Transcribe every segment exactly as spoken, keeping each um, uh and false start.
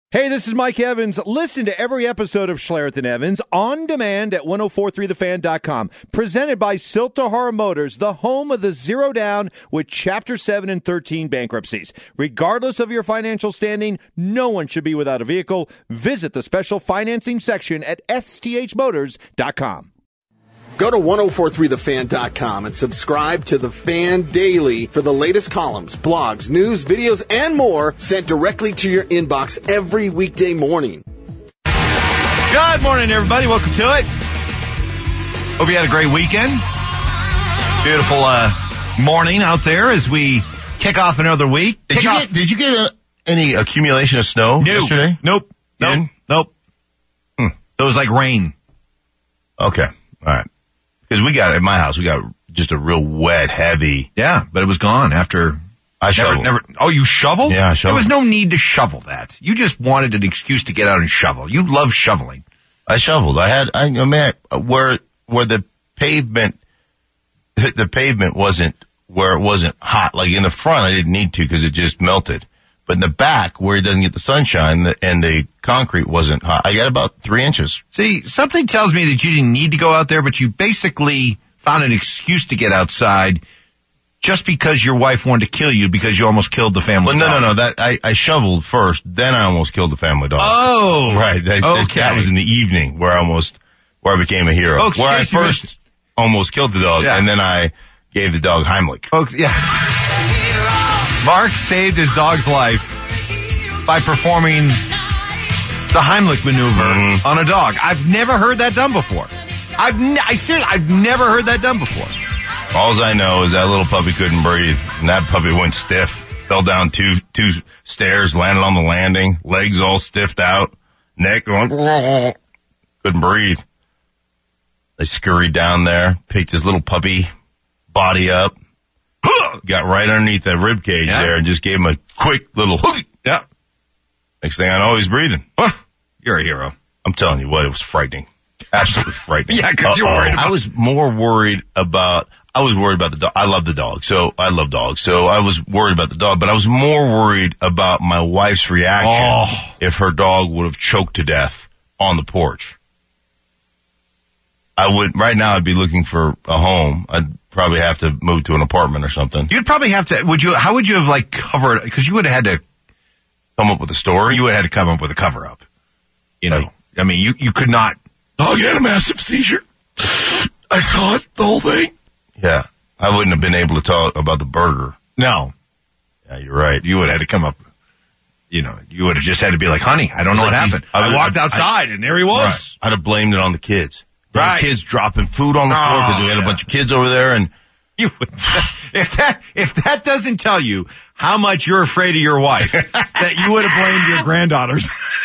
Hey, this is Mike Evans. Listen to every episode of Schlereth and Evans on demand at ten forty-three the fan dot com. Presented by Siltahara Motors, the home of the zero down with Chapter seven and thirteen bankruptcies. Regardless of your financial standing, no one should be without a vehicle. Visit the special financing section at S T H motors dot com. Go to ten forty-three the fan dot com and subscribe to The Fan Daily for the latest columns, blogs, news, videos, and more sent directly to your inbox every weekday morning. Good morning, everybody. Welcome to it. Hope you had a great weekend. Beautiful uh, morning out there as we kick off another week. Did you, get, did you get a, any accumulation of snow no. yesterday? Nope. Nope. Didn't? Nope. Hmm. It was like rain. Okay. All right. Because we got, at my house, we got just a real wet, heavy. Yeah, but it was gone after. I shoveled. Never, never, oh, you shoveled? Yeah, I shoveled. There was no need to shovel that. You just wanted an excuse to get out and shovel. You love shoveling. I shoveled. I had, I, I mean, where, where the pavement, the pavement wasn't, where it wasn't hot. Like in the front, I didn't need to because it just melted. But in the back, where it doesn't get the sunshine the, and the concrete wasn't hot, I got about three inches. See, something tells me that you didn't need to go out there, but you basically found an excuse to get outside just because your wife wanted to kill you because you almost killed the family well, dog. No, no, no. That I, I shoveled first, then I almost killed the family dog. Oh, right. That, okay. That was in the evening where I almost, where I became a hero. Oh, where I first almost killed the dog, yeah. And then I gave the dog Heimlich. Oh, yeah. Mark saved his dog's life by performing the Heimlich maneuver mm-hmm. on a dog. I've never heard that done before. I've ne- I said I've never heard that done before. All I know is that little puppy couldn't breathe, and that puppy went stiff, fell down two two stairs, landed on the landing, legs all stiffed out, neck going, couldn't breathe. They scurried down there, picked his little puppy body up, got right underneath that rib cage yeah. there and just gave him a quick little hook. Yeah. Next thing I know, he's breathing. You're a hero. I'm telling you what, it was frightening. Absolutely frightening. Yeah, because you're worried about I was more worried about, I was worried about the dog. I love the dog. So I love dogs. So I was worried about the dog, but I was more worried about my wife's reaction oh. if her dog would have choked to death on the porch. I would, right now I'd be looking for a home. I'd probably have to move to an apartment or something. You'd probably have to, would you, how would you have like covered, because you would have had to come up with a story. You would have had to come up with a cover up. You know, like, I mean, you, you could not. Dog had a massive seizure. I saw it, the whole thing. Yeah. I wouldn't have been able to talk about the burger. No. Yeah, you're right. You would have had to come up, you know, you would have just had to be like, honey, I don't know like what happened. I, I walked I, outside I, and there he was. Right. I'd have blamed it on the kids. Right. The kids dropping food on the oh, floor because we had yeah. a bunch of kids over there and you would, if that, if that doesn't tell you how much you're afraid of your wife, that you would have blamed your granddaughters.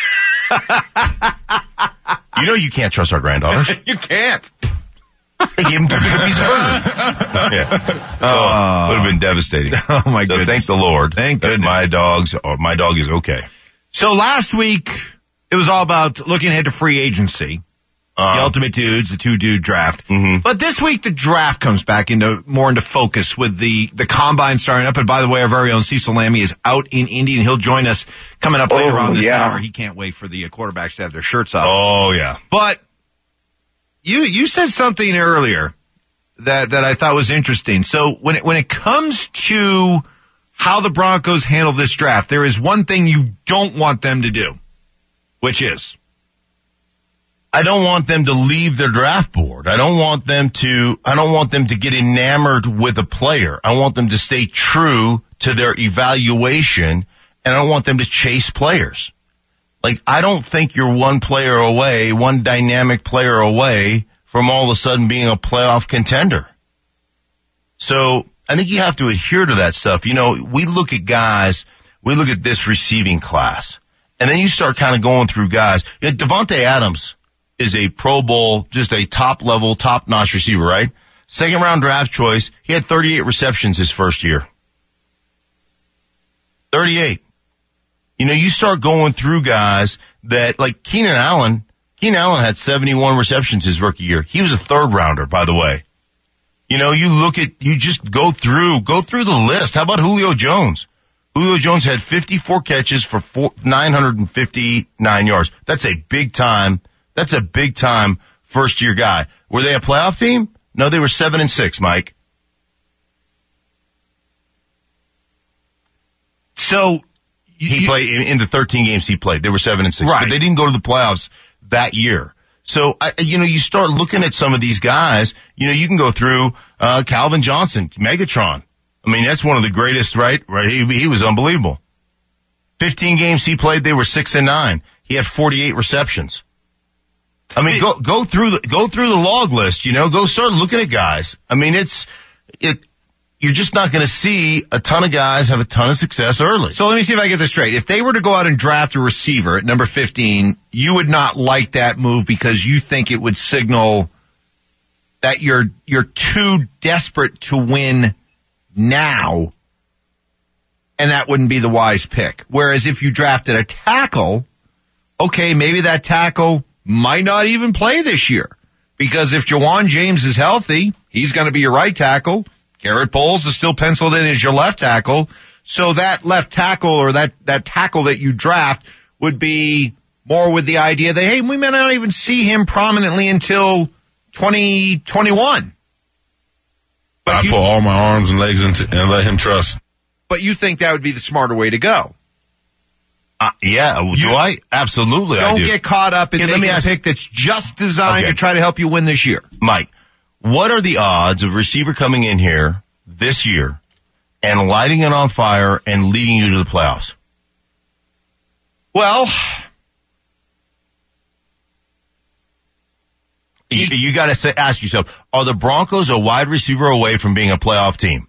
You know you can't trust our granddaughters. You can't. They gave him two piece of burger. Yeah. So, uh, would have been devastating. Oh my goodness. So thank the Lord. Thank that goodness. My dogs, or my dog is okay. So last week, it was all about looking ahead to free agency. Uh, the Ultimate Dudes, the two-dude draft. Mm-hmm. But this week, the draft comes back into more into focus with the, the combine starting up. And by the way, our very own Cecil Lammey is out in Indy, and he'll join us coming up later oh, on this yeah. hour. He can't wait for the quarterbacks to have their shirts off. Oh, yeah. But you you said something earlier that, that I thought was interesting. So when it, when it comes to how the Broncos handle this draft, there is one thing you don't want them to do, which is... I don't want them to leave their draft board. I don't want them to, I don't want them to get enamored with a player. I want them to stay true to their evaluation, and I don't want them to chase players. Like, I don't think you're one player away, one dynamic player away from all of a sudden being a playoff contender. So I think you have to adhere to that stuff. You know, we look at guys, we look at this receiving class, and then you start kind of going through guys. You know, Devontae Adams is a Pro Bowl, just a top-level, top-notch receiver, right? Second-round draft choice. He had thirty-eight receptions his first year. thirty-eight. You know, you start going through guys that, like Keenan Allen. Keenan Allen had seventy-one receptions his rookie year. He was a third-rounder, by the way. You know, you look at, you just go through, go through the list. How about Julio Jones? Julio Jones had fifty-four catches for four, nine hundred fifty-nine yards. That's a big time. That's a big time first year guy. Were they a playoff team? No, they were seven and six, Mike. So you, he you, played in, in the thirteen games he played. They were seven and six, right. But they didn't go to the playoffs that year. So, I, you know, you start looking at some of these guys. You know, you can go through uh Calvin Johnson, Megatron. I mean, that's one of the greatest, right? Right. He, he was unbelievable. Fifteen games he played, they were six and nine. He had forty-eight receptions. I mean, go go through the go through the log list. You know, go start looking at guys. I mean, it's it. You're just not going to see a ton of guys have a ton of success early. So let me see if I get this straight. If they were to go out and draft a receiver at number fifteen, you would not like that move because you think it would signal that you're you're too desperate to win now, and that wouldn't be the wise pick. Whereas if you drafted a tackle, okay, maybe that tackle might not even play this year because if Jawan James is healthy, he's going to be your right tackle. Garrett Bowles is still penciled in as your left tackle. So that left tackle or that, that tackle that you draft would be more with the idea that, hey, we may not even see him prominently until twenty twenty-one. But I you, put all my arms and legs into and let him trust. But you think that would be the smarter way to go? Uh, yeah, do you, I? Absolutely, don't I do. get caught up in Okay, let making me a ask, pick that's just designed okay. to try to help you win this year. Mike, what are the odds of a receiver coming in here this year and lighting it on fire and leading you to the playoffs? Well, you, you got to say, ask yourself, are the Broncos a wide receiver away from being a playoff team?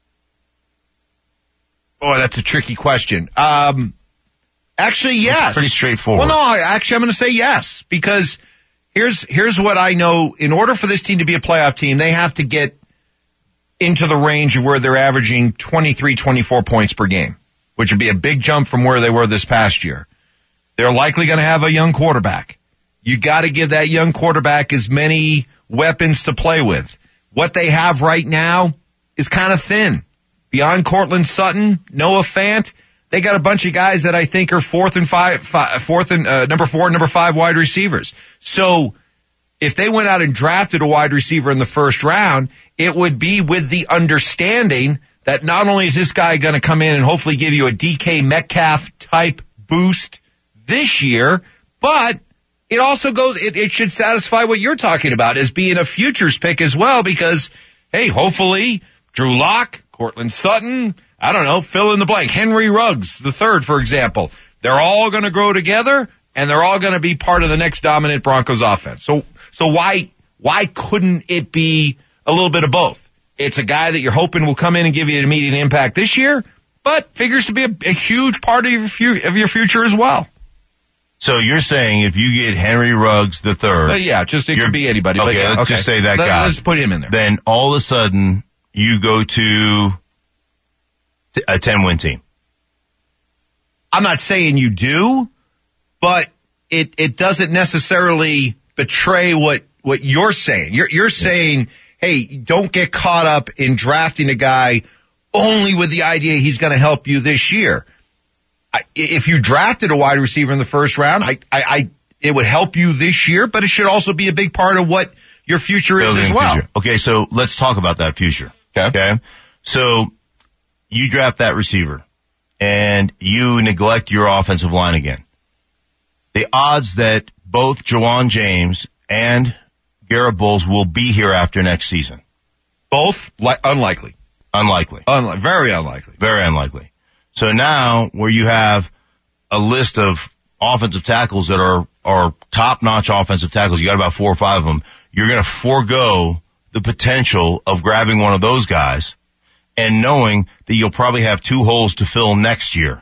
Oh, that's a tricky question. Um, actually, yes. It's pretty straightforward. Well, no, I, actually, I'm going to say yes because here's here's what I know. In order for this team to be a playoff team, they have to get into the range of where they're averaging twenty-three, twenty-four points per game, which would be a big jump from where they were this past year. They're likely going to have a young quarterback. You got to give that young quarterback as many weapons to play with. What they have right now is kind of thin. Beyond Cortland Sutton, Noah Fant, they got a bunch of guys that I think are fourth and five, five fourth and uh, number four, and number five wide receivers. So if they went out and drafted a wide receiver in the first round, it would be with the understanding that not only is this guy going to come in and hopefully give you a D K Metcalf type boost this year, but it also goes, it, it should satisfy what you're talking about as being a futures pick as well because, hey, hopefully Drew Lock, Cortland Sutton, I don't know, fill in the blank, Henry Ruggs, the third, for example. They're all going to grow together and they're all going to be part of the next dominant Broncos offense. So, so why, why couldn't it be a little bit of both? It's a guy that you're hoping will come in and give you an immediate impact this year, but figures to be a, a huge part of your, fu- of your future as well. So you're saying if you get Henry Ruggs the third. Uh, yeah, just it could be anybody. Okay, but yeah, let's okay. just say that Let, guy. Let's put him in there. Then all of a sudden you go to a ten-win team. I'm not saying you do, but it, it doesn't necessarily betray what, what you're saying. You're, you're saying, hey, don't get caught up in drafting a guy only with the idea he's going to help you this year. I, if you drafted a wide receiver in the first round, I, I, I, it would help you this year, but it should also be a big part of what your future is as well. Future. Okay, so let's talk about that future. Okay. Okay. So you draft that receiver and you neglect your offensive line again. The odds that both Jawan James and Garrett Bowles will be here after next season. Both li- unlikely. Unlikely. Unli- very unlikely. Very unlikely. So now where you have a list of offensive tackles that are, are top-notch offensive tackles, you got about four or five of them, you're going to forego the potential of grabbing one of those guys and knowing that you'll probably have two holes to fill next year.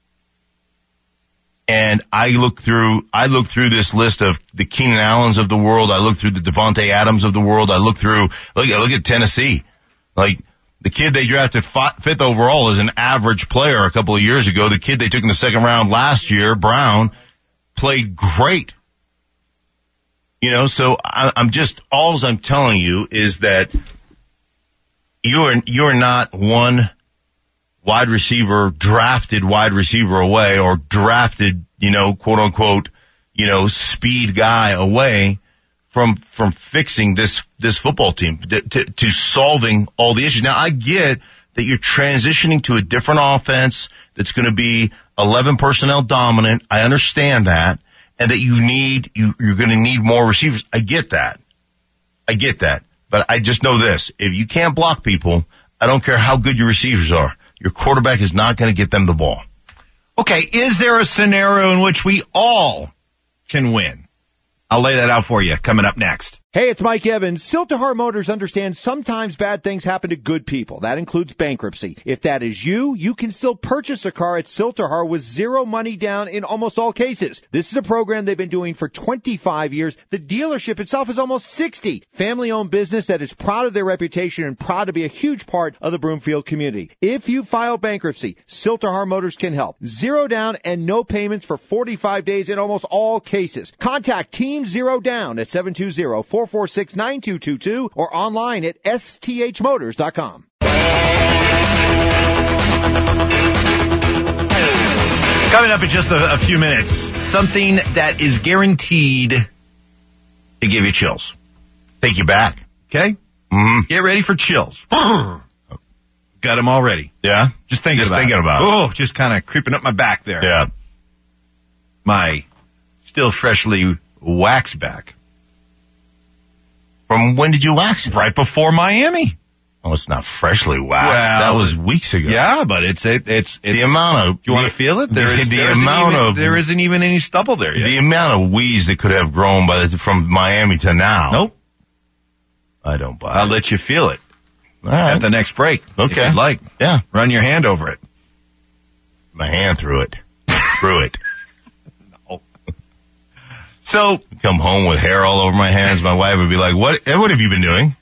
And I look through, I look through this list of the Keenan Allens of the world. I look through the Devontae Adams of the world. I look through, look at, look at Tennessee. Like, the kid they drafted fifth overall is an average player a couple of years ago. The kid they took in the second round last year, Brown, played great. You know, so I, I'm just, all I'm telling you is that you're, you're not one wide receiver, drafted wide receiver away or drafted, you know, quote unquote, you know, speed guy away from, from fixing this, this football team to, to, to solving all the issues. Now I get that you're transitioning to a different offense that's going to be eleven personnel dominant. I understand that. And that you need, you, you're going to need more receivers. I get that. I get that. But I just know this. If you can't block people, I don't care how good your receivers are. Your quarterback is not going to get them the ball. Okay, is there a scenario in which we all can win? I'll lay that out for you coming up next. Hey, it's Mike Evans. Siltahar Motors understands sometimes bad things happen to good people. That includes bankruptcy. If that is you, you can still purchase a car at Siltahar with zero money down in almost all cases. This is a program they've been doing for twenty-five years. The dealership itself is almost sixty. Family-owned business that is proud of their reputation and proud to be a huge part of the Broomfield community. If you file bankruptcy, Siltahar Motors can help. Zero down and no payments for forty-five days in almost all cases. Contact Team Zero Down at seven two zero, four four six, nine two two two or online at s t h motors dot com. Coming up in just a, a few minutes, something that is guaranteed to give you chills. Take you back, okay? Mm-hmm. Get ready for chills. Got them already. Yeah? Just thinking Just about thinking it. about it. Oh, just kind of creeping up my back there. Yeah. My still freshly waxed back. From when did you wax it? Right before Miami. Oh, it's not freshly waxed. Well, that was weeks ago. Yeah, but it's it, it's it's The amount of... You want to feel it? There the, is the there isn't amount even, of... there isn't even any stubble there yet. The amount of weeds that could have grown by the, from Miami to now. Nope. I don't buy I'll it. let you feel it All right. at the next break. Okay. If you'd like. Yeah. Run your hand over it. My hand through it. through it. No. So, Come home with hair all over my hands. My wife would be like, what, what have you been doing?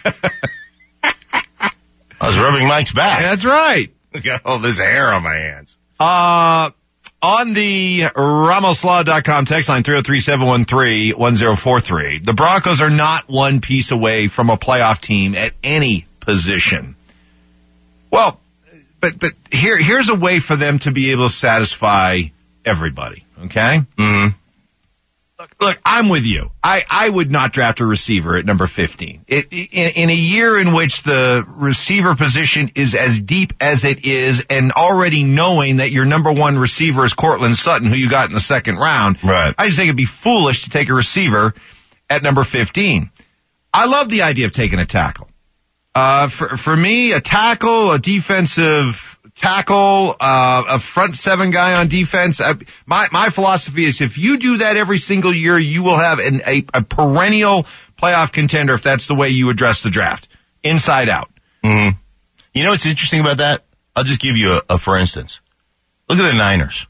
I was rubbing Mike's back. that's right. Look at all this hair on my hands. Uh, on the Ramos Law dot com text line three oh three, seven one three, one oh four three, the Broncos are not one piece away from a playoff team at any position. Well, but, but here, here's a way for them to be able to satisfy everybody. Okay? Mm-hmm. Look, look, I'm with you. I, I would not draft a receiver at number fifteen. It, in, in a year in which the receiver position is as deep as it is, and already knowing that your number one receiver is Cortland Sutton, who you got in the second round, Right. I just think it'd be foolish to take a receiver at number fifteen. I love the idea of taking a tackle. Uh, for, for me, a tackle, a defensive tackle, uh, a front seven guy on defense. Uh, my, my philosophy is if you do that every single year, you will have an, a, a perennial playoff contender if that's the way you address the draft. Inside out. Mm-hmm. You know what's interesting about that? I'll just give you a, a for instance. Look at the Niners.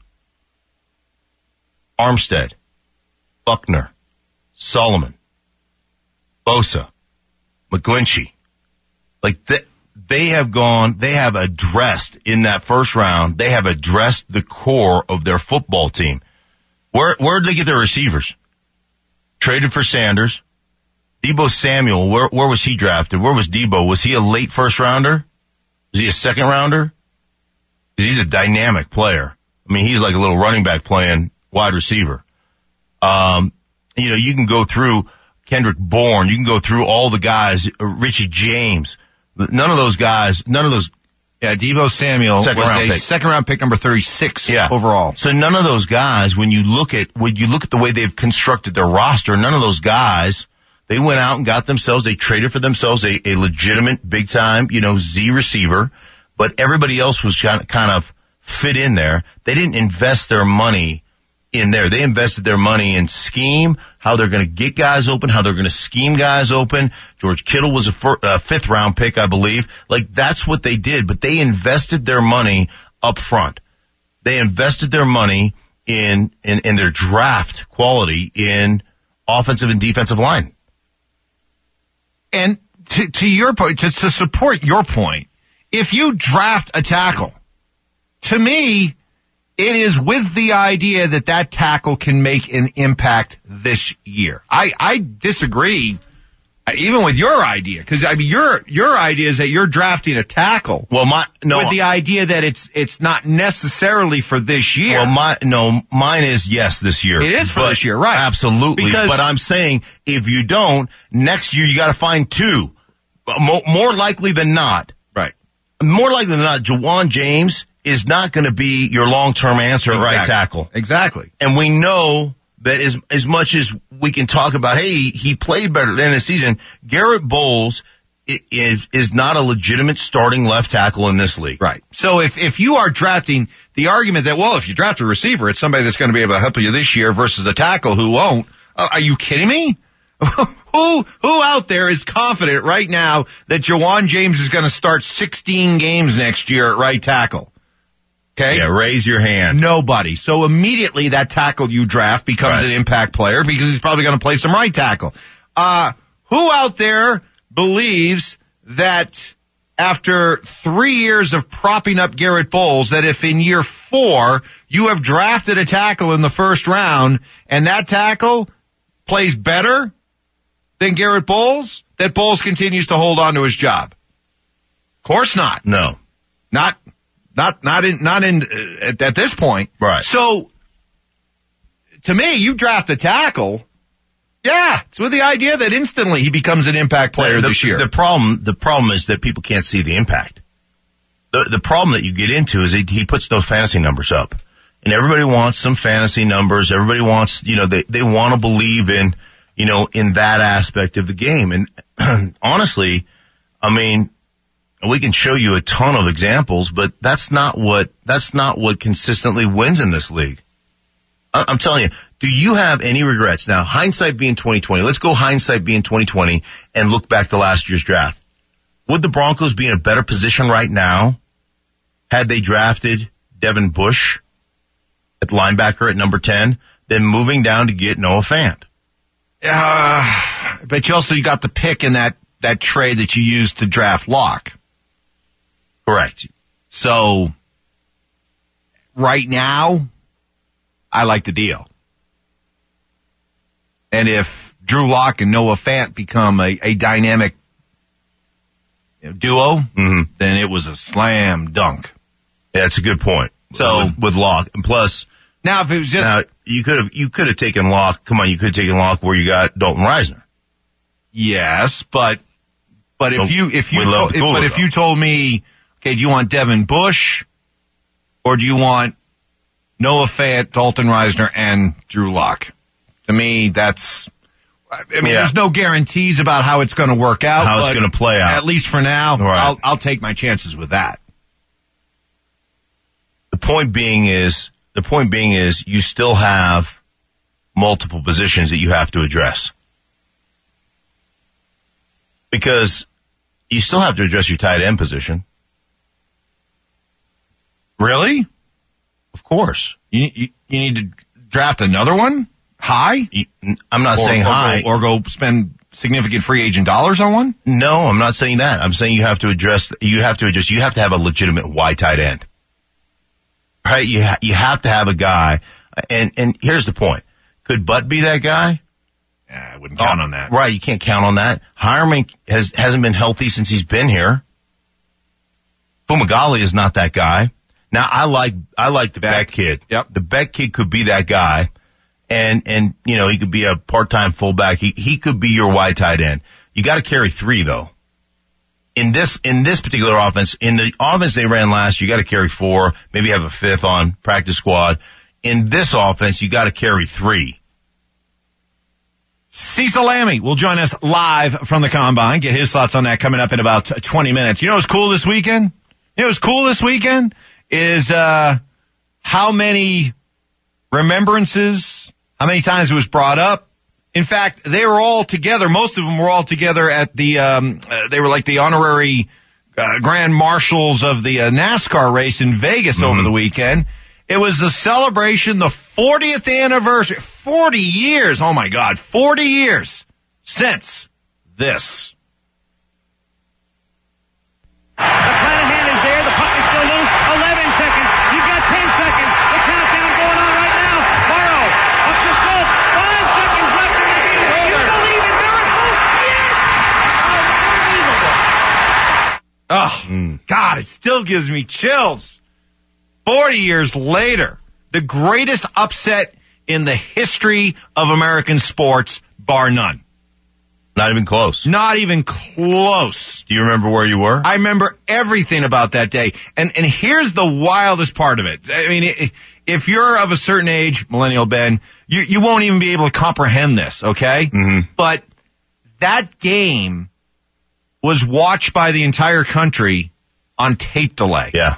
Armstead, Buckner, Solomon, Bosa, McGlinchey. Like that. They have gone, they have addressed in that first round, they have addressed the core of their football team. Where, where did they get their receivers? Traded for Sanders. Deebo Samuel, where, where was he drafted? Where was Deebo? Was he a late first rounder? Was he a second rounder? Because he's a dynamic player. I mean, he's like a little running back playing wide receiver. Um, you know, you can go through Kendrick Bourne. You can go through all the guys, Richie James. None of those guys, none of those. Yeah, Deebo Samuel Second was round a pick. second round pick number thirty-six Yeah. overall. So none of those guys, when you look at, when you look at the way they've constructed their roster, none of those guys, they went out and got themselves, they traded for themselves a, a legitimate big time, you know, Z receiver, but everybody else was kind of, kind of fit in there. They didn't invest their money in there. They invested their money in scheme, how they're going to get guys open, how they're going to scheme guys open. George Kittle was a, fir- a fifth round pick, I believe. Like that's what they did, but they invested their money up front. They invested their money in, in, in their draft quality in offensive and defensive line. And to, to your point, to, to support your point, if you draft a tackle, to me, it is with the idea that that tackle can make an impact this year. I, I disagree Even with your idea, because I mean, your your idea is that you're drafting a tackle. Well, my no, with the idea that it's it's not necessarily for this year. Well, my no, mine is yes this year. It is for but, this year, right? Absolutely. Because, but I'm saying if you don't, next year you got to find two. More, more likely than not, right? More likely than not, Jawan James is not going to be your long-term answer exactly. at right tackle. Exactly. And we know that as as much as we can talk about, hey, he played better than the season, Garrett Bowles is is not a legitimate starting left tackle in this league. Right. So if if you are drafting the argument that, well, if you draft a receiver, it's somebody that's going to be able to help you this year versus a tackle who won't. Uh, are you kidding me? who who out there is confident right now that Jawan James is going to start sixteen games next year at right tackle? Okay. Yeah, raise your hand. Nobody. So immediately that tackle you draft becomes right. an impact player because he's probably going to play some right tackle. Uh, who out there believes that after three years of propping up Garrett Bowles, that if in year four you have drafted a tackle in the first round and that tackle plays better than Garrett Bowles, that Bowles continues to hold on to his job? Of course not. No. Not Not, not in, not in, uh, at, at this point. Right. So, to me, you draft a tackle, yeah, it's with the idea that instantly he becomes an impact player the, the, this year. The problem, the problem is that people can't see the impact. The, the problem that you get into is he, he puts those fantasy numbers up. And everybody wants some fantasy numbers. Everybody wants, you know, they, they want to believe in, you know, in that aspect of the game. And honestly, I mean, we can show you a ton of examples, but that's not what, that's not what consistently wins in this league. I, I'm telling you, do you have any regrets? Now, hindsight being twenty twenty, let's go hindsight being twenty twenty and look back to last year's draft. Would the Broncos be in a better position right now had they drafted Devin Bush at linebacker at number ten than moving down to get Noah Fant? Uh, but you also got the pick in that, that trade that you used to draft Locke. Correct. So, right now, I like the deal. And if Drew Lock and Noah Fant become a, a dynamic you know, duo, mm-hmm. then it was a slam dunk. Yeah, that's a good point. So with, with Locke, and plus, now if it was just now, you could have you could have taken Locke. Come on, you could have taken Locke where you got Dalton Reisner. Yes, but but if Well, you if you we to, love if, Cooler, but if though. you told me, okay, do you want Devin Bush or do you want Noah Fant, Dalton Reisner, and Drew Lock? To me, that's. I mean, Yeah. there's no guarantees about how it's going to work out. How it's but going to play out. At least for now, Right. I'll I'll take my chances with that. The point being is, the point being is, you still have multiple positions that you have to address. Because you still have to address your tight end position. Really? Of course. You you, you need to draft another one high? You, I'm not Or- saying or go- high. or go spend significant free agent dollars on one? No, I'm not saying that. I'm saying you have to address, you have to address, you have to have a legitimate wide tight end. Right? You ha- you have to have a guy, and, and here's the point. Could Butt be that guy? Yeah, I wouldn't count on that. Right, you can't count on that. Hireman has, hasn't been healthy since he's been here. Fumagalli is not that guy. Now, I like, I like the Beck, Beck. kid. Yep. The Beck kid could be that guy. And, and, you know, he could be a part-time fullback. He, he could be your wide tight end. You gotta carry three though. In this, in this particular offense, in the offense they ran last, you gotta carry four, maybe have a fifth on practice squad. In this offense, you gotta carry three. Cecil Lammy will join us live from the Combine. Get his thoughts on that coming up in about twenty minutes. You know what's cool this weekend? You know what's cool this weekend is, uh, how many remembrances, how many times it was brought up. In fact, they were all together. Most of them were all together at the, um, uh, they were like the honorary uh, grand marshals of the uh, NASCAR race in Vegas mm-hmm. over the weekend. It was the celebration, the fortieth anniversary, forty years, oh my God, forty years since this. McClanahan is there, the puck is still loose, eleven seconds, you've got ten seconds, the countdown going on right now, Morrow, up the slope, five seconds left in the game, do you believe in miracles? Yes! God, it still gives me chills. forty years later, the greatest upset in the history of American sports, bar none. Not even close. Not even close. Do you remember where you were? I remember everything about that day. And and here's the wildest part of it. I mean, if you're of a certain age, Millennial Ben, you, you won't even be able to comprehend this, okay? Mm-hmm. But that game was watched by the entire country on tape delay. Yeah.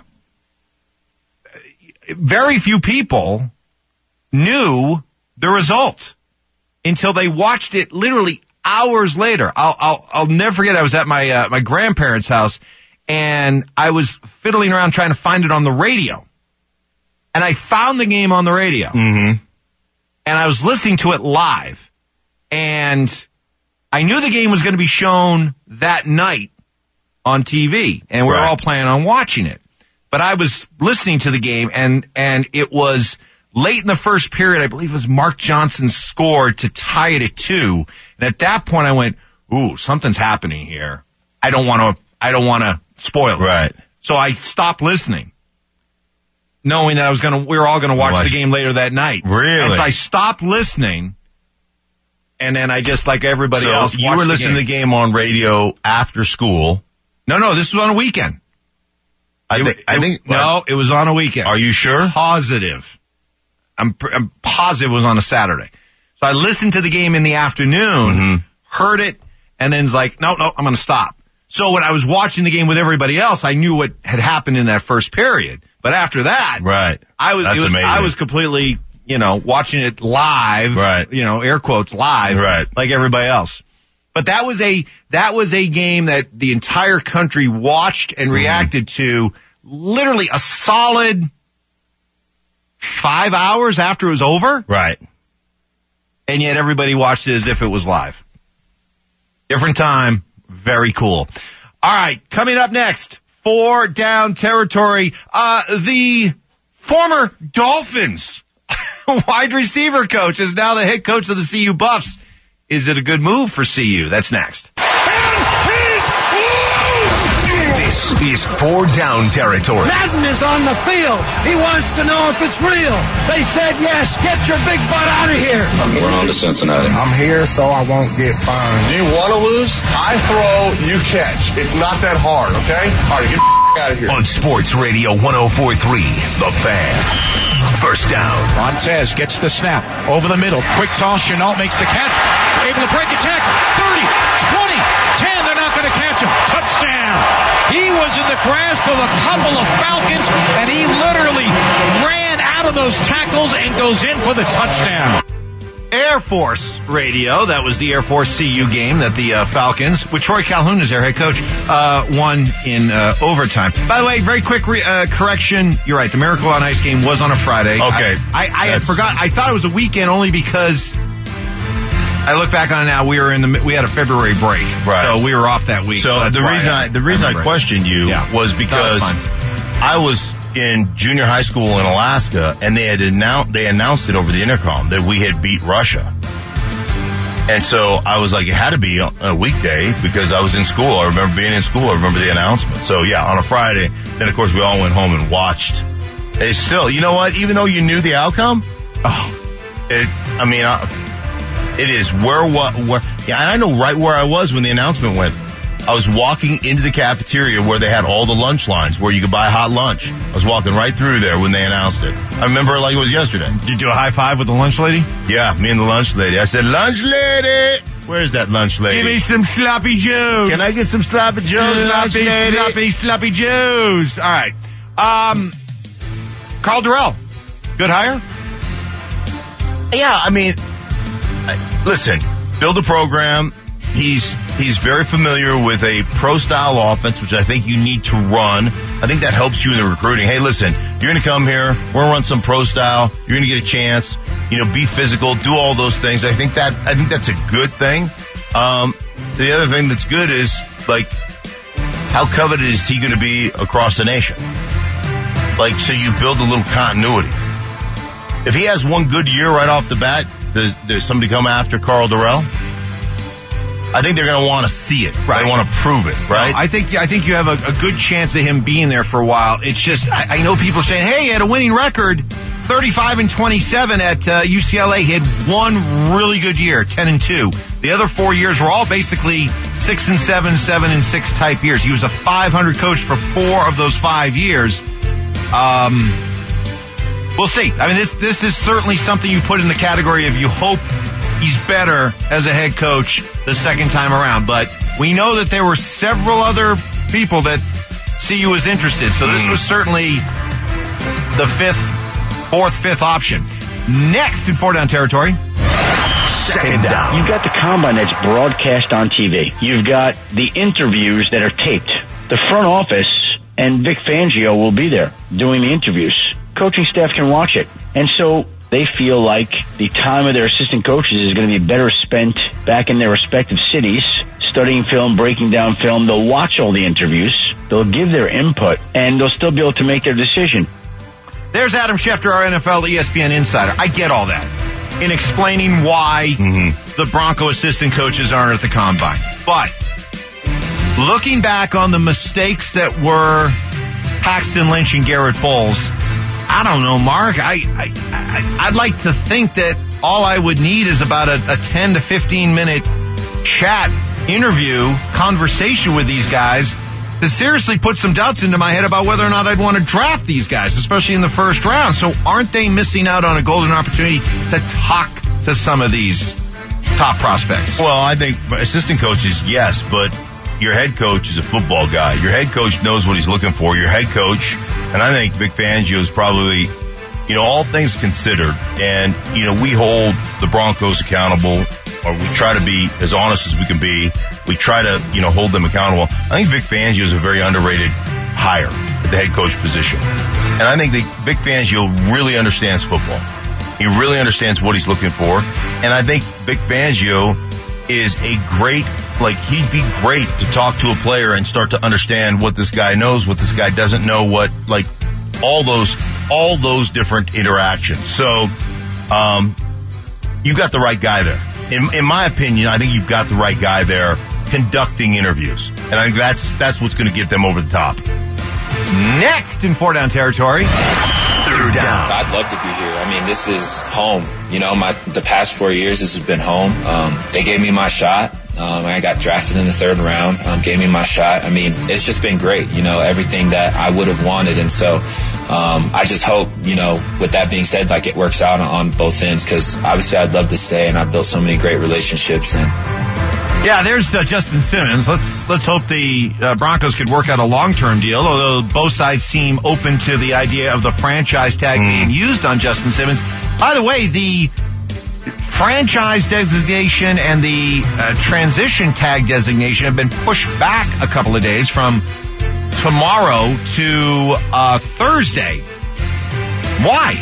Very few people knew the result until they watched it literally hours later. I'll I'll, I'll never forget. I was at my uh, my grandparents' house, and I was fiddling around trying to find it on the radio, and I found the game on the radio, Mm-hmm. and I was listening to it live, and I knew the game was going to be shown that night on T V, and we were Right. all planning on watching it. But I was listening to the game, and and it was late in the first period. I believe it was Mark Johnson scored to tie it at two. And at that point, I went, "Ooh, something's happening here. I don't want to. I don't want to spoil it." Right. So I stopped listening, knowing that I was gonna. We were all gonna watch Watch. the game later that night. Really? And so I stopped listening, and then I just, like everybody So else, you watched were the listening game. to the game on radio after school. No, no, this was on a weekend. I It- think. I it- think. no, it was on a weekend. Are you sure? Positive. I'm, pr- I'm positive it was on a Saturday. So I listened to the game in the afternoon, Mm-hmm. heard it, and then was like, no, no, I'm going to stop. So when I was watching the game with everybody else, I knew what had happened in that first period. But after that, Right. I was, That's it was amazing. I was completely, you know, watching it live, Right. you know, air quotes live, Right. like everybody else. But that was a that was a game that the entire country watched and reacted to literally a solid five hours after it was over, Right. and yet everybody watched it as if it was live. Different time, very cool. All right, coming up next, four down territory. Uh, the former Dolphins wide receiver coach is now the head coach of the C U Buffs. Is it a good move for C U? That's next. This is four down territory. Madden is on the field. He wants to know if it's real. They said yes. Get your big butt out of here. We're on to Cincinnati. I'm here so I won't get fined. Do you want to lose? I throw, you catch. It's not that hard, okay? All right, get the out of here. On Sports Radio one oh four point three, The Fan. First down. Montez gets the snap. Over the middle. Quick toss. Chenault makes the catch. Able to break a tackle. thirty, twenty, ten. They're not going to catch him. Touchdown. He was in the grasp of a couple of Falcons, and he literally ran out of those tackles and goes in for the touchdown. Air Force Radio. That was the Air Force C U game that the uh, Falcons, with Troy Calhoun as their head coach, uh, won in uh, overtime. By the way, very quick re- uh, correction. You're right. The Miracle on Ice game was on a Friday. Okay. I, I, I had forgot. I thought it was a weekend only because I look back on it now. We were in the we had a February break, Right. So we were off that week. So, that's the why reason I, the reason I, remember it. questioned you Yeah. was No, because it's fine. I was in junior high school in Alaska, and they had announced they announced it over the intercom that we had beat Russia. And so I was like, it had to be on a weekday because I was in school. I remember being in school. I remember the announcement. So yeah, on a Friday. Then of course we all went home and watched. It's still, you know what? Even though you knew the outcome, oh, it. I mean, I, it is where what where. Yeah, and I know right where I was when the announcement went. I was walking into the cafeteria where they had all the lunch lines where you could buy hot lunch. I was walking right through there when they announced it. I remember it like it was yesterday. Did you do a high five with the lunch lady? Yeah, me and the lunch lady. I said, lunch lady! Where's that lunch lady? Give me some sloppy joes. Can I get some sloppy joes, lunch Sloppy, lady? sloppy, sloppy joes. All right. Um, Carl Durrell, good hire? Yeah, I mean, I- listen, build a program. He's he's very familiar with a pro-style offense, which I think you need to run. I think that helps you in the recruiting. Hey, listen, you're going to come here. We're going to run some pro-style. You're going to get a chance. You know, be physical, do all those things. I think that I think that's a good thing. Um, the other thing that's good is, like, how coveted is he going to be across the nation? Like, so you build a little continuity. If he has one good year right off the bat, does, does somebody come after Carl Durrell? I think they're going to want to see it. Right. They want to prove it, right? No, I think I think you have a, a good chance of him being there for a while. It's just, I, I know people saying, hey, he had a winning record, thirty-five and twenty-seven at uh, U C L A. He had one really good year, ten and two. The other four years were all basically six and seven, seven and six type years. He was a five hundred coach for four of those five years. Um, we'll see. I mean, this this is certainly something you put in the category of you hope he's better as a head coach the second time around. But we know that there were several other people that C U was interested. So this was certainly the fifth, fourth, fifth option. Next in four down territory. Second down. You've got the combine that's broadcast on T V. You've got the interviews that are taped. The front office and Vic Fangio will be there doing the interviews. Coaching staff can watch it. And so they feel like the time of their assistant coaches is going to be better spent back in their respective cities, studying film, breaking down film. They'll watch all the interviews. They'll give their input, and they'll still be able to make their decision. There's Adam Schefter, our N F L E S P N insider. I get all that in explaining why mm-hmm. the Bronco assistant coaches aren't at the combine. But looking back on the mistakes that were Paxton Lynch and Garrett Bowles, I don't know, Mark. I, I, I, I'd like to think that all I would need is about a, a ten to fifteen minute chat, interview, conversation with these guys to seriously put some doubts into my head about whether or not I'd want to draft these guys, especially in the first round. So aren't they missing out on a golden opportunity to talk to some of these top prospects? Well, I think assistant coaches, yes, but your head coach is a football guy. Your head coach knows what he's looking for. Your head coach, and I think Vic Fangio is probably, you know, all things considered, and, you know, we hold the Broncos accountable, or we try to be as honest as we can be. We try to, you know, hold them accountable. I think Vic Fangio is a very underrated hire at the head coach position. And I think that Vic Fangio really understands football. He really understands what he's looking for. And I think Vic Fangio is a great, like, he'd be great to talk to a player and start to understand what this guy knows, what this guy doesn't know, what, like, all those, all those different interactions. So, um, you've got the right guy there. In, in my opinion, I think you've got the right guy there conducting interviews. And I think that's, that's what's going to get them over the top. Next in four down territory. Third down. I'd love to be here. I mean, this is home. You know, my the past four years, this has been home. Um, they gave me my shot. Um, I got drafted in the third round. Um, gave me my shot. I mean, it's just been great. You know, everything that I would have wanted. And so, um, I just hope, you know, with that being said, like, it works out on both ends, because obviously I'd love to stay, and I've built so many great relationships. And yeah, there's uh, Justin Simmons. Let's let's hope the uh, Broncos could work out a long-term deal, although both sides seem open to the idea of the franchise tag mm. being used on Justin Simmons. By the way, the franchise designation and the uh, transition tag designation have been pushed back a couple of days from tomorrow to uh, Thursday. Why?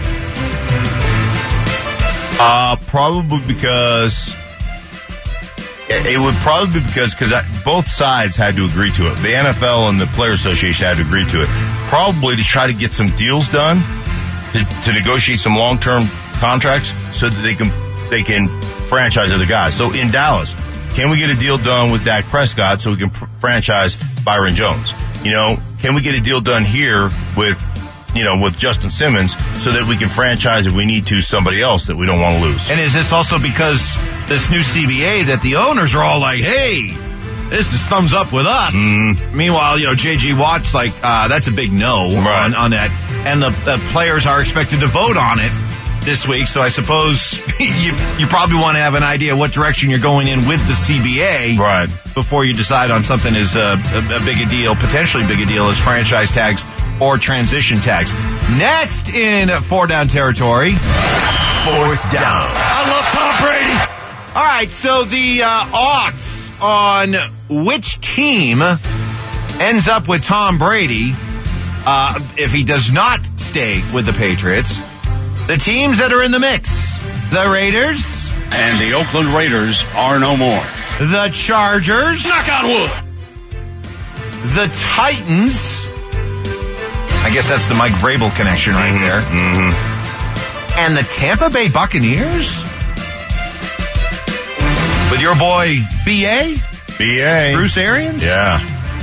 Uh, probably because... It would probably be because because both sides had to agree to it. The N F L and the Players Association had to agree to it. Probably to try to get some deals done, to, to negotiate some long-term contracts so that they can they can franchise other guys. So in Dallas, can we get a deal done with Dak Prescott so we can pr- franchise Byron Jones? You know, can we get a deal done here with, you know, with Justin Simmons so that we can franchise, if we need to, somebody else that we don't want to lose? And is this also because this new C B A that the owners are all like, hey, this is thumbs up with us? Mm. Meanwhile, you know, J G Watt's like, uh, that's a big no right. on, on that. And the, the players are expected to vote on it this week. So I suppose you, you probably want to have an idea what direction you're going in with the C B A. Right. Before you decide on something as a, a, a big a deal, potentially big a deal as franchise tags or transition tags. Next in four down territory. Fourth down. I love Tom Brady. All right, so the uh, odds on which team ends up with Tom Brady uh, if he does not stay with the Patriots. The teams that are in the mix: the Raiders. And the Oakland Raiders are no more. The Chargers. Knock on wood. The Titans. I guess that's the Mike Vrabel connection right mm-hmm. there. Mm-hmm. And the Tampa Bay Buccaneers. with your boy B A? B A. Bruce Arians? Yeah.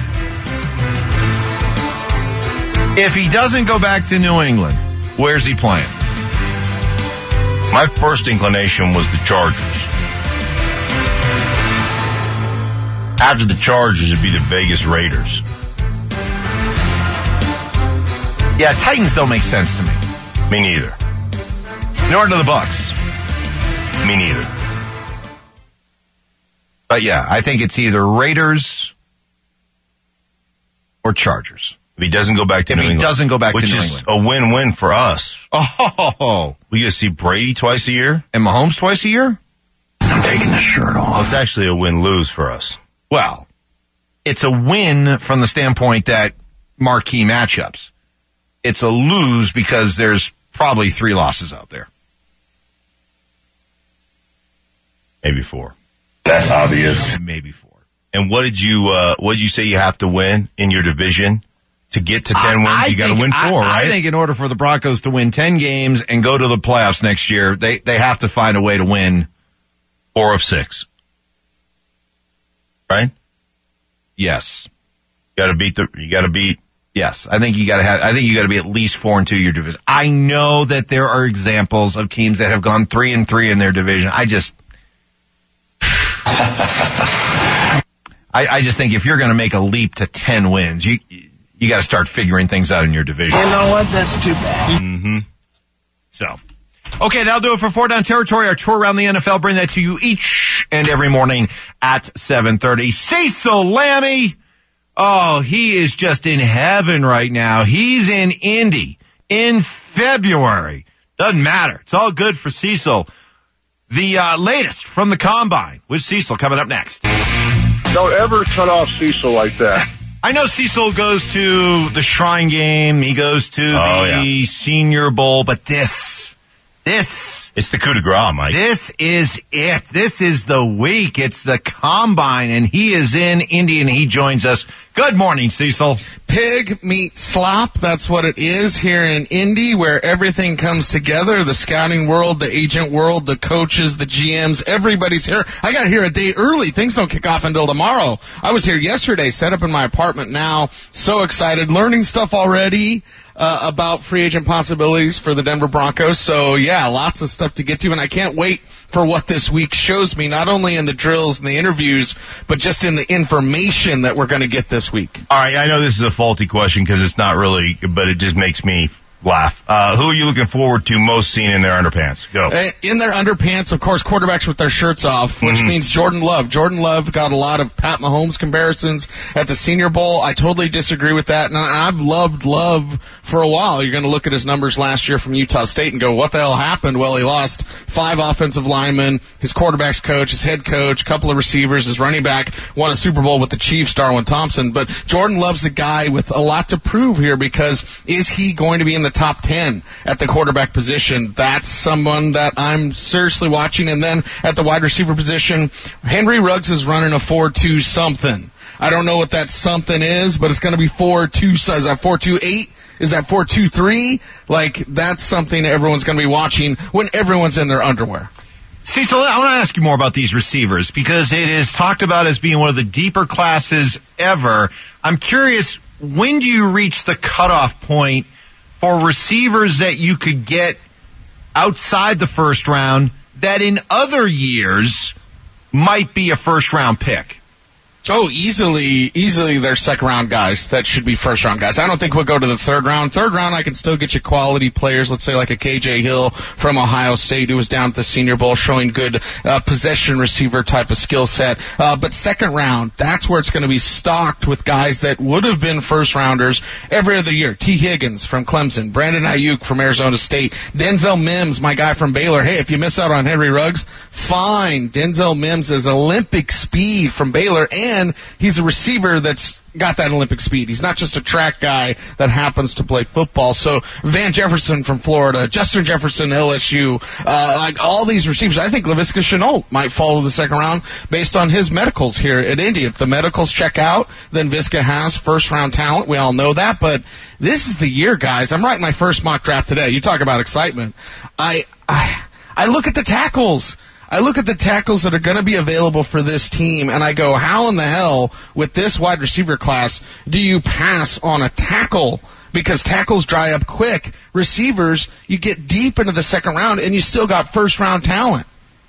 If he doesn't go back to New England, where's he playing? My first inclination was the Chargers. After the Chargers, it'd be the Vegas Raiders. Yeah, Titans don't make sense to me. Me neither. Nor do the Bucks. Me neither. But yeah, I think it's either Raiders or Chargers. If he doesn't go back to if New he England. doesn't go back which to New is England. a win-win for us. Oh, we get to see Brady twice a year? And Mahomes twice a year? I'm taking the shirt off. Well, it's actually a win-lose for us. Well, it's a win from the standpoint that marquee matchups. It's a lose because there's probably three losses out there. Maybe four. That's obvious. Maybe four. And what did you, uh, what did you say you have to win in your division? To get to ten wins, I you got to think, win four, I, right? I think in order for the Broncos to win ten games and go to the playoffs next year, they, they have to find a way to win four of six. Right? Yes. You gotta beat the, you gotta beat. Yes. I think you gotta have, I think you gotta be at least four and two in your division. I know that there are examples of teams that have gone three and three in their division. I just, I, I just think if you're gonna make a leap to ten wins, you, you gotta start figuring things out in your division. You know what? That's too bad. Mm-hmm. So. Okay, that'll do it for Four Down Territory, our tour around the N F L. Bring that to you each and every morning at seven thirty. Cecil Lammey. Oh, he is just in heaven right now. He's in Indy in February. Doesn't matter. It's all good for Cecil. The uh, latest from the Combine with Cecil coming up next. Don't ever cut off Cecil like that. I know Cecil goes to the Shrine Game. He goes to Oh, the yeah. Senior Bowl, but this, this, It's the coup de grace, Mike. this is it. This is the week. It's the Combine, and he is in Indy, and he joins us. Good morning, Cecil. Pig meat slop, that's what it is here in Indy, where everything comes together. The scouting world, the agent world, the coaches, the G Ms, everybody's here. I got here a day early. Things don't kick off until tomorrow. I was here yesterday, set up in my apartment now. So excited, learning stuff already uh, about free agent possibilities for the Denver Broncos. So yeah, lots of stuff to get to, and I can't wait for what this week shows me, not only in the drills and the interviews, but just in the information that we're going to get this week. All right, I know this is a faulty question because it's not really, but it just makes me laugh. Uh, who are you looking forward to most seeing in their underpants? Go. Uh, In their underpants, of course, quarterbacks with their shirts off, which Mhm. means Jordan Love. Jordan Love got a lot of Pat Mahomes comparisons at the Senior Bowl. I totally disagree with that, and I- I've loved Love for a while. You're going to look at his numbers last year from Utah State and go, what the hell happened? Well, he lost five offensive linemen, his quarterback's coach, his head coach, a couple of receivers, his running back, won a Super Bowl with the Chiefs, Darwin Thompson. But Jordan Love's a guy with a lot to prove here, because is he going to be in the top ten at the quarterback position? That's someone that I'm seriously watching. And then at the wide receiver position, Henry Ruggs is running a four two something. I don't know what that something is, but it's going to be four two. Is that four two eight? Is that four two three? Like, that's something everyone's going to be watching when everyone's in their underwear. Cecil, I want to ask you more about these receivers because it is talked about as being one of the deeper classes ever. I'm curious, when do you reach the cutoff point for receivers that you could get outside the first round that in other years might be a first round pick? Oh, easily, easily they're second round guys that should be first round guys. I don't think we'll go to the third round. Third round, I can still get you quality players. Let's say like a K J Hill from Ohio State who was down at the Senior Bowl showing good uh, possession receiver type of skill set. Uh, but second round, that's where it's going to be stocked with guys that would have been first rounders every other year. T. Higgins from Clemson, Brandon Ayuk from Arizona State, Denzel Mims, my guy from Baylor. Hey, if you miss out on Henry Ruggs, fine. Denzel Mims is Olympic speed from Baylor, and And he's a receiver that's got that Olympic speed. He's not just a track guy that happens to play football. So Van Jefferson from Florida, Justin Jefferson, L S U, uh, like all these receivers. I think Laviska Shenault might fall to the second round based on his medicals here at Indy. If the medicals check out, then Viska has first round talent. We all know that, but this is the year, guys. I'm writing my first mock draft today. You talk about excitement. I, I, I look at the tackles. I look at the tackles that are going to be available for this team, and I go, how in the hell, with this wide receiver class, do you pass on a tackle? Because tackles dry up quick. Receivers, you get deep into the second round, and you still got first-round talent.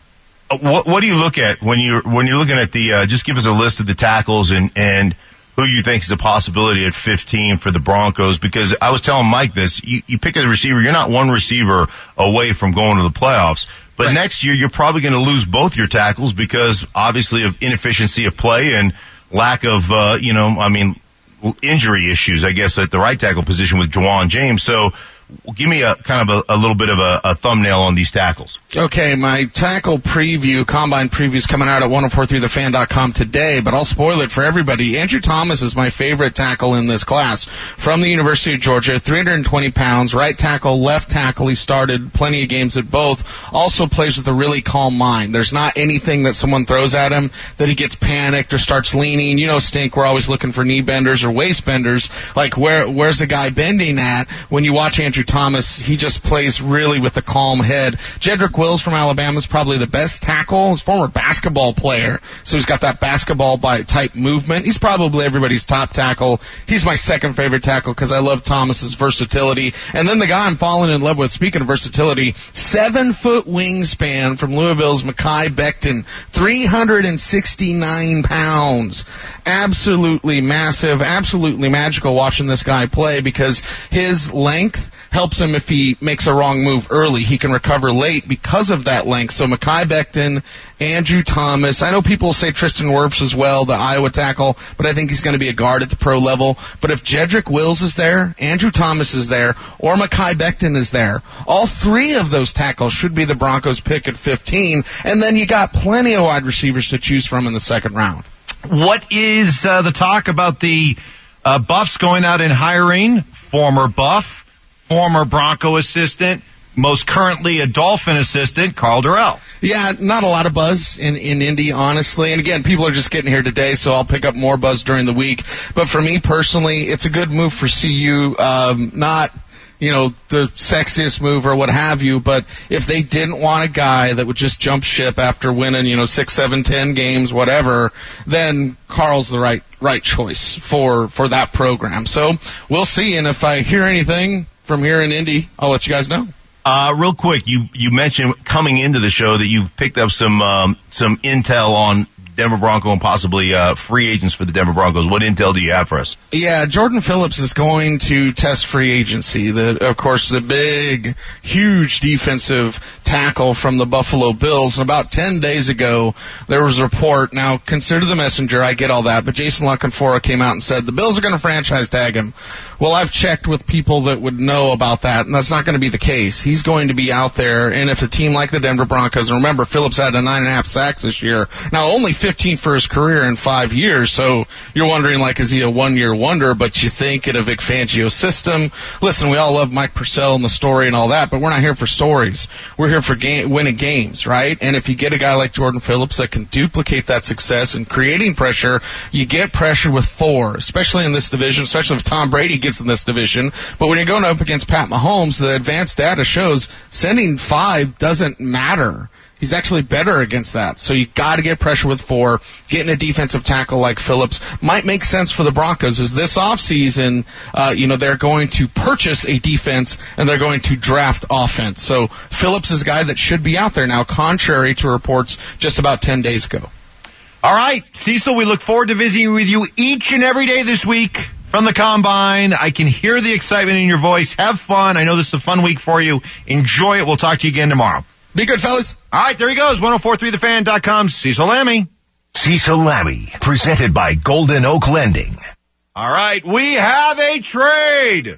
What, what do you look at when you're when you're looking at the? Uh, just give us a list of the tackles and and who you think is a possibility at fifteen for the Broncos. Because I was telling Mike this: you, you pick a receiver, you're not one receiver away from going to the playoffs. But right. Next year, you're probably going to lose both your tackles because obviously of inefficiency of play and lack of, uh, you know, I mean, injury issues, I guess, at the right tackle position with Juwan James. So. Give me a kind of a, a little bit of a, a thumbnail on these tackles. Okay, my tackle preview, combine preview is coming out at ten forty-three the fan dot com today, but I'll spoil it for everybody. Andrew Thomas is my favorite tackle in this class from the University of Georgia, three hundred twenty pounds, right tackle, left tackle. He started plenty of games at both. Also plays with a really calm mind. There's not anything that someone throws at him that he gets panicked or starts leaning. You know, Stink, we're always looking for knee benders or waist benders. Like, where where's the guy bending at? When you watch Andrew Thomas, he just plays really with a calm head. Jedrick Wills from Alabama is probably the best tackle. He's a former basketball player, so he's got that basketball by type movement. He's probably everybody's top tackle. He's my second favorite tackle because I love Thomas's versatility. And then the guy I'm falling in love with, speaking of versatility, seven foot wingspan from Louisville's Mekhi Becton, three hundred sixty-nine pounds. Absolutely massive, absolutely magical watching this guy play because his length helps him if he makes a wrong move early. He can recover late because of that length. So Mekhi Becton, Andrew Thomas. I know people say Tristan Wirfs as well, the Iowa tackle, but I think he's going to be a guard at the pro level. But if Jedrick Wills is there, Andrew Thomas is there, or Mekhi Becton is there, all three of those tackles should be the Broncos pick at fifteen. And then you got plenty of wide receivers to choose from in the second round. What is uh, the talk about the uh, Buffs going out and hiring former Buff, former Bronco assistant, most currently a Dolphin assistant, Carl Durrell? Yeah, not a lot of buzz in, in Indy, honestly. And again, people are just getting here today, so I'll pick up more buzz during the week. But for me personally, it's a good move for C U. Um, not, you know, the sexiest move or what have you, but if they didn't want a guy that would just jump ship after winning, you know, six, seven, ten games, whatever, then Carl's the right right choice for, for that program. So we'll see. And if I hear anything from here in Indy, I'll let you guys know. Uh, real quick, you, you mentioned coming into the show that you've picked up some, um, some intel on Denver Bronco and possibly, uh, free agents for the Denver Broncos. What intel do you have for us? Yeah, Jordan Phillips is going to test free agency. The, of course, the big, huge defensive tackle from the Buffalo Bills. And about ten days ago, there was a report. Now, consider the messenger. I get all that. But Jason LaCanfora came out and said the Bills are going to franchise tag him. Well, I've checked with people that would know about that, and that's not going to be the case. He's going to be out there, and if a team like the Denver Broncos, and remember, Phillips had a nine and a half sacks this year. Now, only fifteen for his career in five years, so you're wondering, like, is he a one-year wonder? But you think in a Vic Fangio system. Listen, we all love Mike Purcell and the story and all that, but we're not here for stories. We're here for game, winning games, right? And if you get a guy like Jordan Phillips that can duplicate that success and creating pressure, you get pressure with four, especially in this division, especially if Tom Brady gets in this division. But when you're going up against Pat Mahomes, the advanced data shows sending five doesn't matter. He's actually better against that. So you got to get pressure with four. Getting a defensive tackle like Phillips might make sense for the Broncos. As this offseason, uh, you know, they're going to purchase a defense and they're going to draft offense. So Phillips is a guy that should be out there now, contrary to reports just about ten days ago. All right, Cecil, we look forward to visiting with you each and every day this week from the Combine. I can hear the excitement in your voice. Have fun. I know this is a fun week for you. Enjoy it. We'll talk to you again tomorrow. Be good, fellas. All right, there he goes. ten forty-three the fan dot com, Cecil Lammey. Cecil Lammey, presented by Golden Oak Lending. All right, we have a trade.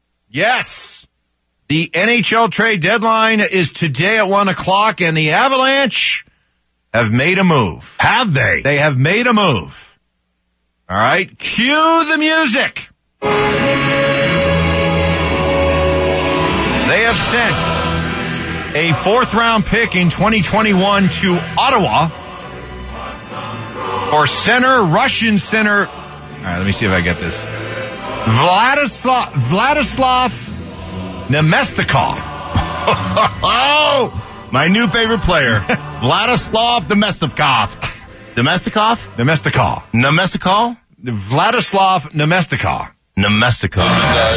Yes. The N H L trade deadline is today at one o'clock, and the Avalanche have made a move. Have they? They have made a move. All right, cue the music. They have sent a fourth round pick in twenty twenty-one to Ottawa for center, Russian center. All right, let me see if I get this. Vladislav, Vladislav Nemestikov. Oh, My new favorite player, Vladislav Nemestikov. Nemestikov? Nemestikov. Nemestikov? Vladislav Nemestikov. Nemestikov.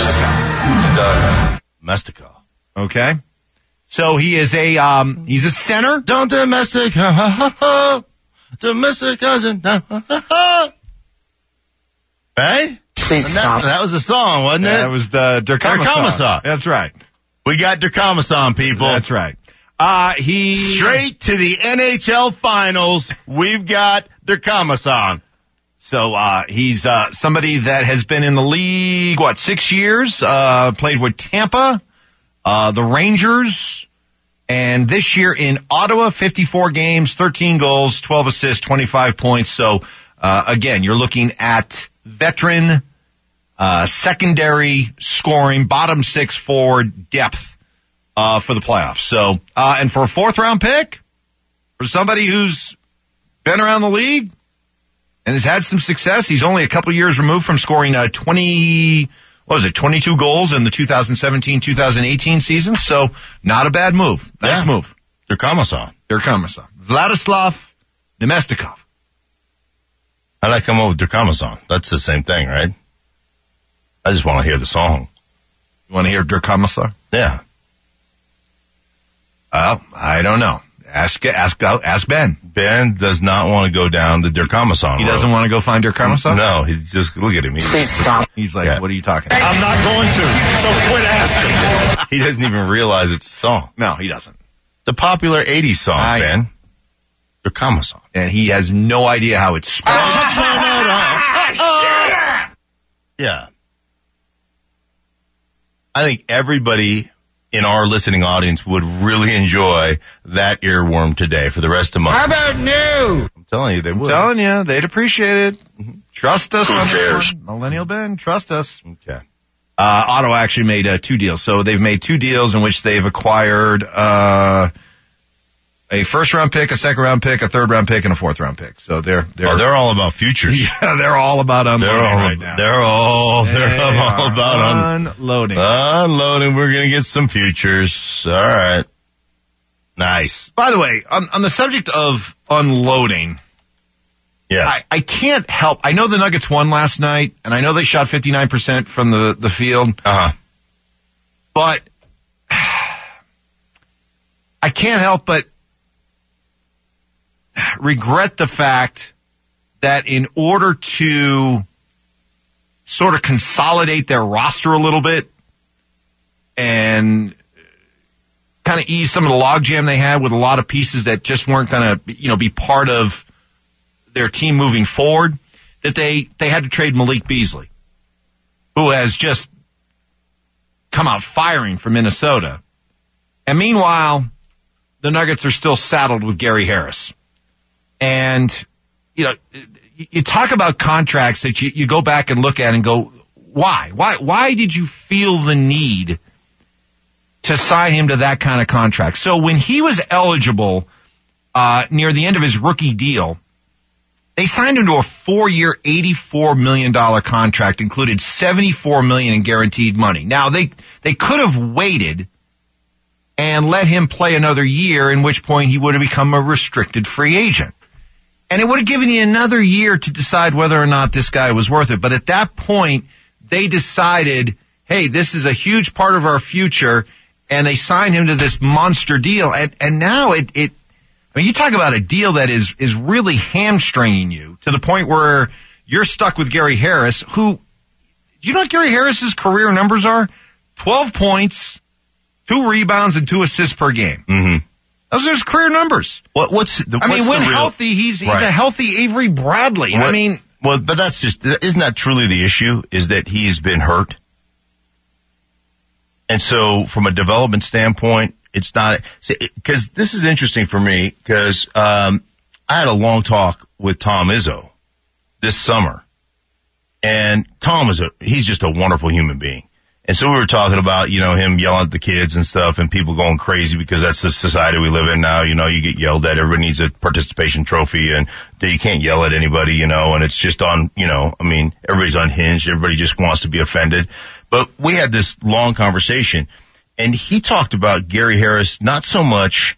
Nemestikov. Okay. So he is a, um, he's a center. Don't domesticate. Domesticate. Right? Please That, stop. that was the song, wasn't it? That was the Durkamasan. That's right. We got Durkamasan, people. That's right. Uh, he straight to the N H L finals. We've got Durkamasan. So, uh, he's, uh, somebody that has been in the league, what, six years, uh, played with Tampa, uh, the Rangers, and this year in Ottawa, fifty-four games, thirteen goals, twelve assists, twenty-five points. So, uh, again, you're looking at veteran, uh, secondary scoring, bottom six forward depth, uh, for the playoffs. So, uh, and for a fourth round pick, for somebody who's been around the league and has had some success, he's only a couple years removed from scoring, uh, twenty, what was it, twenty-two goals in the two thousand seventeen two thousand eighteen season. So, not a bad move. Nice yeah. move. Durkamasan. Durkamasan. Vladislav Nemestikov. I like him over Durkamasan. That's the same thing, right? I just want to hear the song. You want to hear Durkamasan? Yeah. Well, I don't know. Ask, ask, ask Ben. Ben does not want to go down the Durkamasan He road. doesn't want to go find Durkamasan? No, he just, look at him. He's, Please stop. He's like, Yeah. what are you talking about? I'm not going to, so quit asking. he doesn't even realize it's a song. No, he doesn't. It's a popular eighties song, I- Ben. Durkamasan. And he has no idea how it's spelled. Yeah. I think everybody in our listening audience would really enjoy that earworm today for the rest of the month. How about new? I'm telling you, they I'm would. telling you, they'd appreciate it. Trust us. Who on this cares? one. Millennial Ben, trust us. Okay. Uh, Ottawa actually made uh, two deals. So they've made two deals in which they've acquired uh, a first round pick, a second round pick, a third round pick, and a fourth round pick. So they're they're Oh, they're all about futures. yeah, they're all about unloading They're all, right now. they're all, they're They all are about un- unloading. unloading. We're going to get some futures. All right. Nice. By the way, on, on the subject of unloading, Yes. I, I can't help. I know the Nuggets won last night, and I know they shot fifty-nine percent from the, the field. Uh-huh. But I can't help but regret the fact that in order to sort of consolidate their roster a little bit and kind of ease some of the logjam they had with a lot of pieces that just weren't going to, you know, be part of their team moving forward, that they, they had to trade Malik Beasley, who has just come out firing for Minnesota. And meanwhile, the Nuggets are still saddled with Gary Harris. And, you know, you talk about contracts that you, you go back and look at and go, why? Why, why did you feel the need to sign him to that kind of contract? So when he was eligible, uh, near the end of his rookie deal, they signed him to a four-year, eighty-four million dollars contract, included seventy-four million dollars in guaranteed money. Now, they, they could have waited and let him play another year, in which point he would have become a restricted free agent. And it would have given you another year to decide whether or not this guy was worth it. But at that point, they decided, hey, this is a huge part of our future, and they signed him to this monster deal. And, and now it, it, I mean, you talk about a deal that is, is really hamstringing you to the point where you're stuck with Gary Harris, who, do you know what Gary Harris's career numbers are? twelve points, two rebounds, and two assists per game. Mm-hmm. Those are his career numbers. What, what's the, I mean, what's when the real, healthy, he's, he's right. a healthy Avery Bradley. What, I mean, well, but that's just, isn't that truly the issue, is that he's been hurt? And so from a development standpoint, it's not, because this is interesting for me, because um, I had a long talk with Tom Izzo this summer. And Tom is a, he's just a wonderful human being. And so we were talking about, you know, him yelling at the kids and stuff and people going crazy because that's the society we live in now. You know, you get yelled at. Everybody needs a participation trophy and you can't yell at anybody, you know, and it's just on, you know, I mean, everybody's unhinged. Everybody just wants to be offended. But we had this long conversation and he talked about Gary Harris, not so much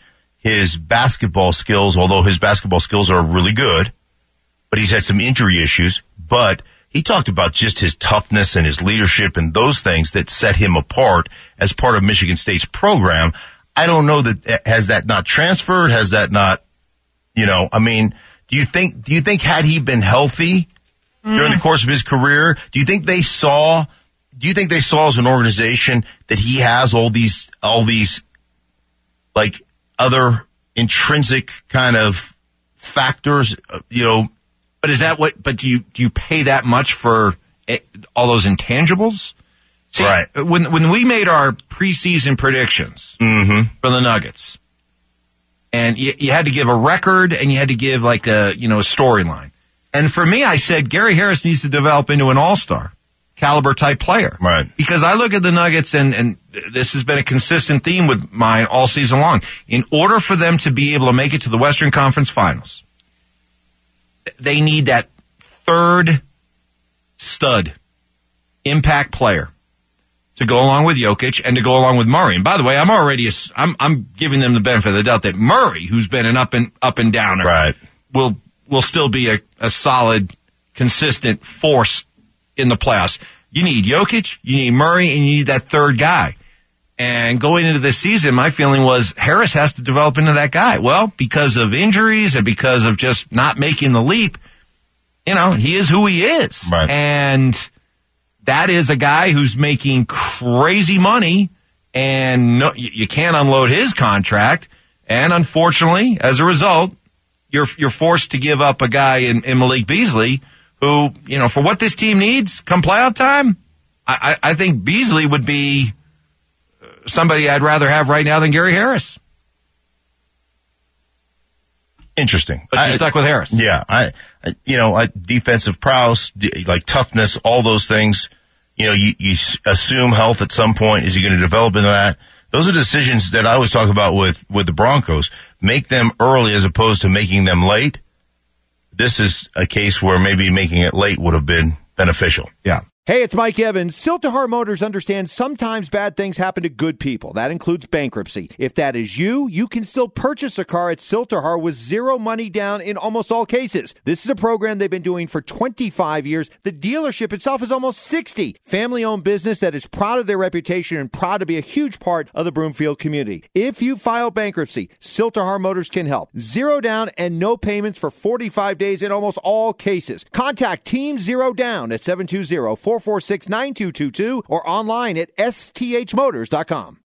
his basketball skills, although his basketball skills are really good, but he's had some injury issues. But he talked about just his toughness and his leadership and those things that set him apart as part of Michigan State's program. I don't know that, has that not transferred? Has that not, you know, I mean, do you think, do you think had he been healthy mm. during the course of his career, do you think they saw, do you think they saw as an organization that he has all these, all these, like, other intrinsic kind of factors, you know? But is that what, but do you, do you pay that much for it, all those intangibles? See, right. When, when we made our preseason predictions mm-hmm. for the Nuggets, and you, you had to give a record and you had to give like a, you know, a storyline. And for me, I said Gary Harris needs to develop into an all-star caliber type player. Right. Because I look at the Nuggets, and, and this has been a consistent theme with mine all season long. In order for them to be able to make it to the Western Conference Finals, they need that third stud impact player to go along with Jokic and to go along with Murray. And by the way, I'm already, I'm, I'm giving them the benefit of the doubt that Murray, who's been an up and, up and downer, right. will, will still be a, a solid, consistent force in the playoffs. You need Jokic, you need Murray, and you need that third guy. And going into this season, my feeling was Harris has to develop into that guy. Well, because of injuries and because of just not making the leap, you know, he is who he is. Right. And that is a guy who's making crazy money, and no, you can't unload his contract. And unfortunately, as a result, you're you're forced to give up a guy in, in Malik Beasley who, you know, for what this team needs come playoff time, I, I, I think Beasley would be somebody I'd rather have right now than Gary Harris. Interesting. But you're I, stuck with Harris. Yeah. I, I you know, I, defensive prowess, d- like toughness, all those things, you know, you, you assume health at some point. Is he going to develop into that? Those are decisions that I always talk about with, with the Broncos. Make them early as opposed to making them late. This is a case where maybe making it late would have been beneficial. Yeah. Hey, it's Mike Evans. Siltahar Motors understands sometimes bad things happen to good people. That includes bankruptcy. If that is you, you can still purchase a car at Siltahar with zero money down in almost all cases. This is a program they've been doing for twenty-five years. The dealership itself is almost sixty. Family-owned business that is proud of their reputation and proud to be a huge part of the Broomfield community. If you file bankruptcy, Siltahar Motors can help. Zero down and no payments for forty-five days in almost all cases. Contact Team Zero Down at seven two zero, four four six, nine two two two or online at S T H motors dot com.